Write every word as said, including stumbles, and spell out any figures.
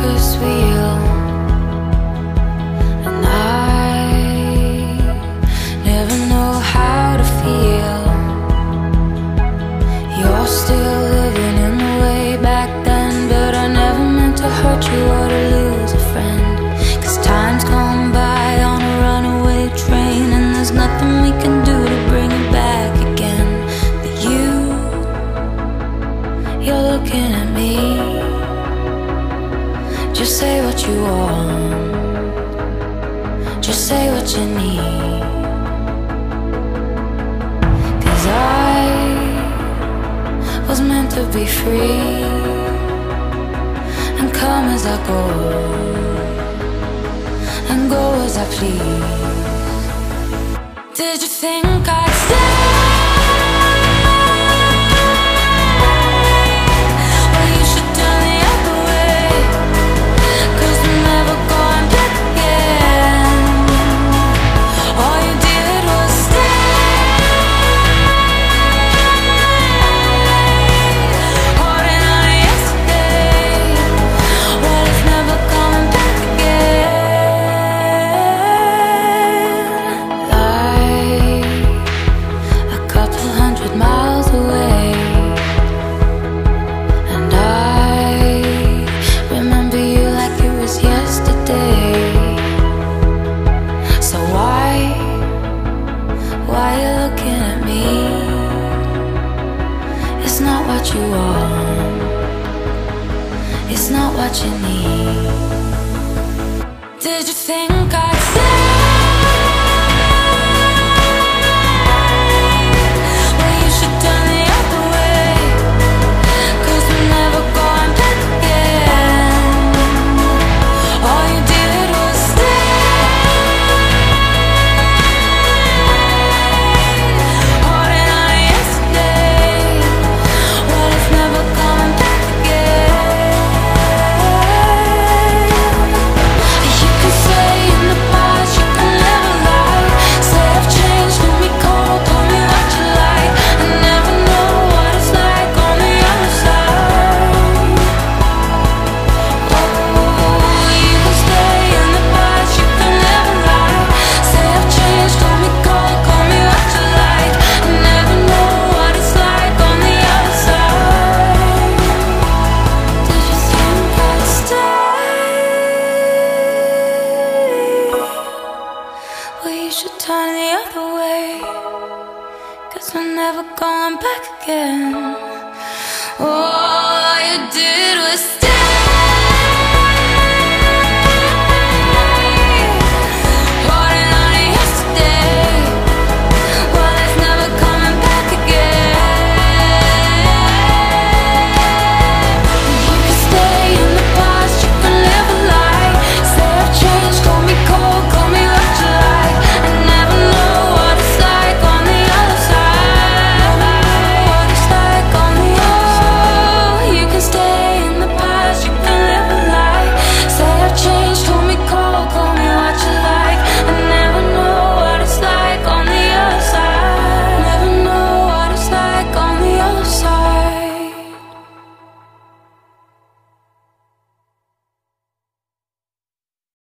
circus wheel, and I never know how to feel. You're still living in the way back then, but I never meant to hurt you or to lose a friend. Cause time's gone by on a runaway train, and there's nothing we can do to bring it back again. But you, you're looking at me. Just say what you want, just say what you need. Cause I was meant to be free, and come as I go, and go as I please. Did you think I'd stay? Why you looking at me? It's not what you want, it's not what you need. Did you think I'd stay? Turn the other way, cause we're never going back again.